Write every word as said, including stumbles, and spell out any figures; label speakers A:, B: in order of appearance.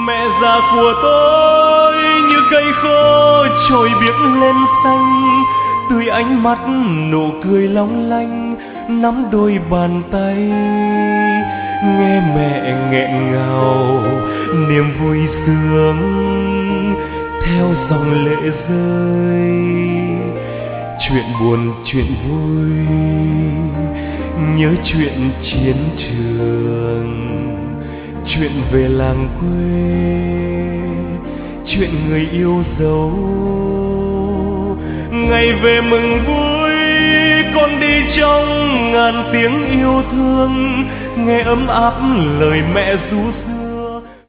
A: Mẹ già của tôi như cây khô trồi biếc lên xanh, tươi ánh mắt nụ cười long lanh nắm đôi bàn tay. Nghe mẹ nghẹn ngào niềm vui sướng theo dòng lệ rơi. Chuyện buồn chuyện vui nhớ chuyện chiến trường, chuyện về làng quê, chuyện người yêu dấu. Ngày về mừng vui con đi trong ngàn tiếng yêu thương, nghe ấm áp lời mẹ ru